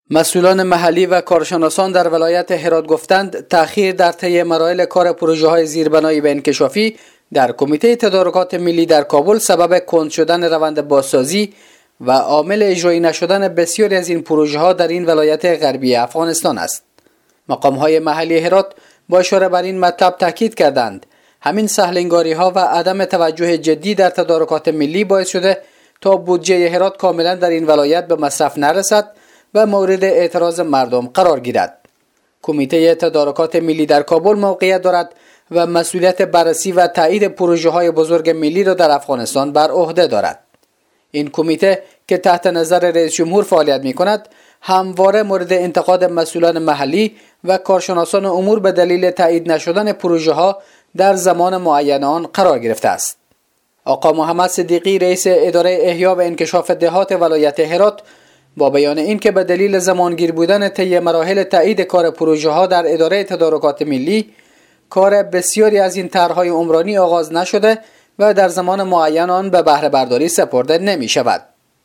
مسئولان محلی و کارشناسان در ولایت هرات گفتند تأخیر در طی مراحل کار پروژه‌های زیربنایی و انکشافی در کمیته تدارکات ملی در کابل سبب کند شدن روند بازسازی و عامل اجرایی نشدن بسیاری از این پروژه‌ها در این ولایت غربی افغانستان است. مقام‌های محلی هرات با اشاره بر این مطلب تاکید کردند همین سهل‌انگاری‌ها و عدم توجه جدی در تدارکات ملی باعث شده تا بودجه هرات کاملا در این ولایت به مصرف نرسد و مورد اعتراض مردم قرار گیرد. کمیته تدارکات ملی در کابل موقعیت دارد و مسئولیت بررسی و تایید پروژه‌های بزرگ ملی را در افغانستان بر عهده دارد. این کمیته که تحت نظر رئیس جمهور فعالیت می‌کند، همواره مورد انتقاد مسئولان محلی و کارشناسان امور به دلیل تایید نشدن پروژه‌ها در زمان معین آن قرار گرفته است. آقا محمد صدیقی رئیس اداره احیا و انکشاف دهات ولایت هرات با بیان اینکه به دلیل زمانگیر بودن طی مراحل تایید کار پروژه‌ها در اداره تدارکات ملی، کار بسیاری از این طرح‌های عمرانی آغاز نشده و در زمان معین آن به بهره برداری سپرده نمی شود.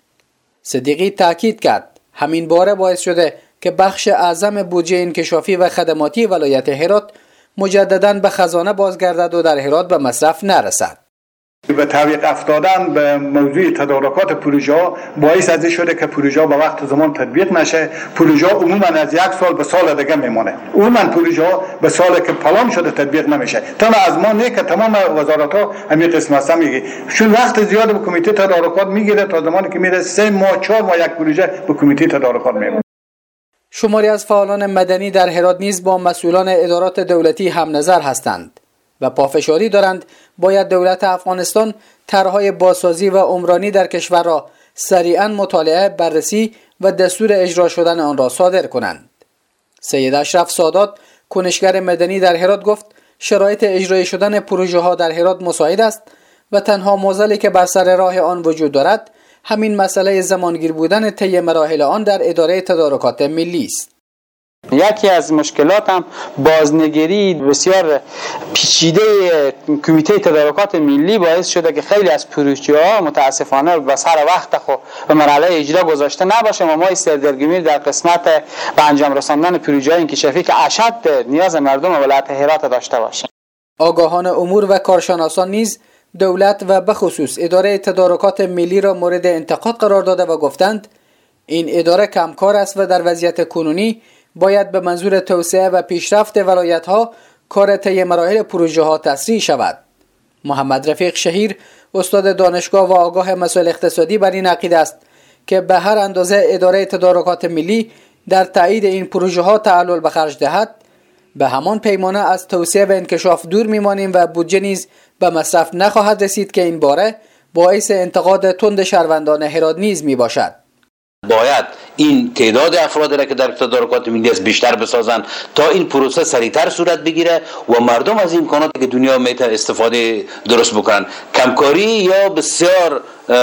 صدیقی تاکید کرد همین باره باعث شده که بخش اعظم بودجه انکشافی و خدماتی ولایت هرات مجدداً به خزانه بازگردد و در هرات به مصرف نرسد. به تعویق افتادن به موضوع تدارکات پروژه ها باعث از شده که پروژه به وقت زمان تطبیق نشه. پروژه عموما از یک سال به سال دیگه میمونه. عموما پروژه ها به سالی که پلان شده تطبیق نمیشه. تنها از ما نه که تمام وزارت ها همین قسم هستن میگه چون وقت زیاد به کمیته تدارکات میگیره تا زمانی که میره 3 ماه 4 ماه یک پروژه به کمیته تدارکات میمونه. شماری از فعالان مدنی در هرات نیز با مسئولان ادارات دولتی هم نظر هستند و پافشاری دارند باید دولت افغانستان طرح‌های بازسازی و عمرانی در کشور را سریعاً مطالعه، بررسی و دستور اجرا شدن آن را صادر کنند. سید اشرف سادات، کنشگر مدنی در هرات گفت شرایط اجرایی شدن پروژه‌ها در هرات مساعد است و تنها معضلی که بر سر راه آن وجود دارد همین مسئله زمانگیر بودن طی مراحل آن در اداره تدارکات ملی است. یکی از مشکلات هم بازنگری بسیار پیچیده کمیته تدارکات ملی باعث شده که خیلی از پروژه‌ها متاسفانه به سر وقت خود به مرحله اجرا گذاشته نباشه و ما استدلالگیری در قسمت به انجام رساندن پروژه‌های انکشافی که اشد نیاز مردم ولایت هرات داشته باشه. آگاهان امور و کارشناسان نیز دولت و به خصوص اداره تدارکات ملی را مورد انتقاد قرار داده و گفتند این اداره کمکار است و در وضعیت کنونی باید به منظور توسعه و پیشرفت ولایت‌ها کار طی مراحل پروژه‌ها تسریع شود. محمد رفیق شهیر، استاد دانشگاه و آگاه مسائل اقتصادی، بر این عقیده است که به هر اندازه اداره تدارکات ملی در تایید این پروژه‌ها تعلل به خرج دهد، به همان پیمانه از توسعه و انکشاف دور می‌مانیم و بودجه نیز به مصرف نخواهد رسید که این باره باعث انتقاد تند شهروندان هرات نیز میباشد. باید این تعداد افرادی را که در تدارکات ملی است بیشتر بسازن تا این پروسه سریعتر صورت بگیره و مردم از امکاناتی که دنیا میتونه استفاده درست بکنن. کمکاری یا بسیار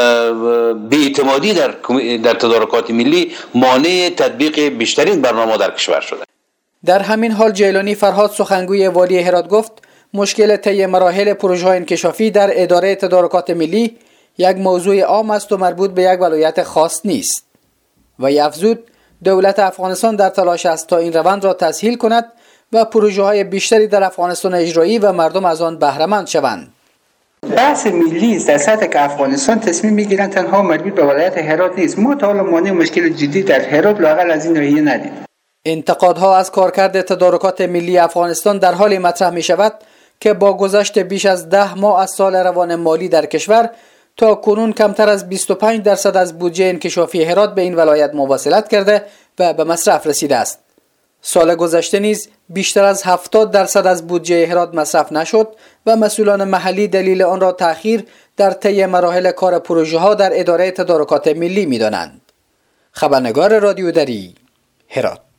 بی‌اعتمادی در تدارکات ملی مانع تطبیق بیشترین برنامه در کشور شده. در همین حال جیلانی فرهاد، سخنگوی والی هرات، گفت مشکل طی مراحل پروژه‌های انکشافی در اداره تدارکات ملی یک موضوع عام است و مربوط به یک ولایت خاص نیست. و افزود دولت افغانستان در تلاش است تا این روند را تسهیل کند و پروژه‌های بیشتری در افغانستان اجرایی و مردم از آن بهره مند شوند. بحث ملی است در سطح که افغانستان تصمیم میگیرن تنها مربوط به ولایت هرات نیست. ما تا حالا مانع مشکل جدی در هرات لااقل از این ناحیه ندید. انتقادها از کارکرد تدارکات ملی افغانستان در حالی مطرح می شود که با گذشت بیش از 10 ماه از سال روان مالی در کشور تا کنون کمتر از 25% از بودجه انکشافی هرات به این ولایت مواصلت کرده و به مصرف رسیده است. سال گذشته نیز بیشتر از 70% از بودجه هرات مصرف نشد و مسئولان محلی دلیل آن را تأخیر در طی مراحل کار پروژه‌ها در اداره تدارکات ملی می‌دانند. خبرنگار رادیو دری، هرات.